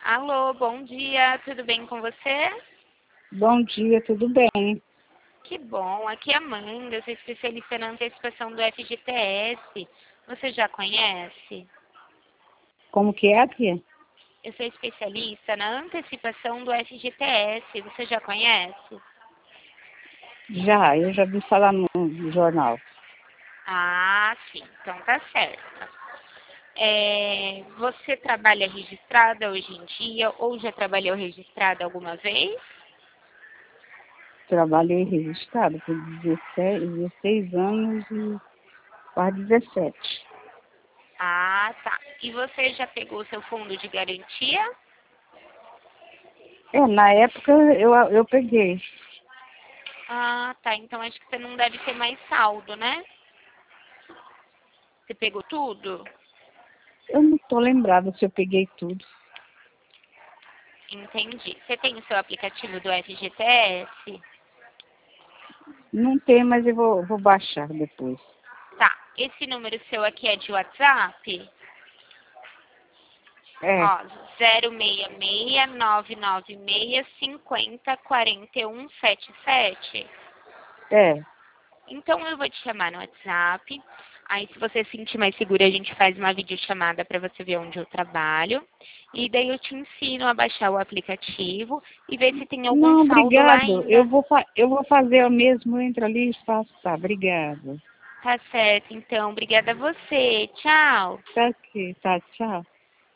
Alô, bom dia, tudo bem com você? Bom dia, tudo bem? Que bom, aqui é a Amanda, eu sou especialista na antecipação do FGTS. Você já conhece? Como que é, tia? Eu sou especialista na antecipação do FGTS. Você já conhece? Eu já vi falar no jornal. Ah, sim, então tá certo. Você trabalha registrada hoje em dia ou já trabalhou registrada alguma vez? Trabalhei registrado por 16 anos e quase 17. Ah, tá. E você já pegou o seu fundo de garantia? Na época eu peguei. Ah, tá. Então acho que você não deve ter mais saldo, né? Você pegou tudo? Eu não estou lembrada se eu peguei tudo. Entendi. Você tem o seu aplicativo do FGTS? Não tem, mas eu vou baixar depois. Tá. Esse número seu aqui é de WhatsApp? É, Ó, 066-996-50-4177. é. Então eu vou te chamar no WhatsApp. Aí se você se sentir mais segura, a gente faz uma videochamada para você ver onde eu trabalho. E daí eu te ensino a baixar o aplicativo e ver se tem algum Não, saldo lá obrigado. ainda. Eu vou fazer eu mesmo, eu entro ali e faço. Tá, obrigada. Tá certo, então. Obrigada a você. Tchau. Tá aqui, tá, tchau.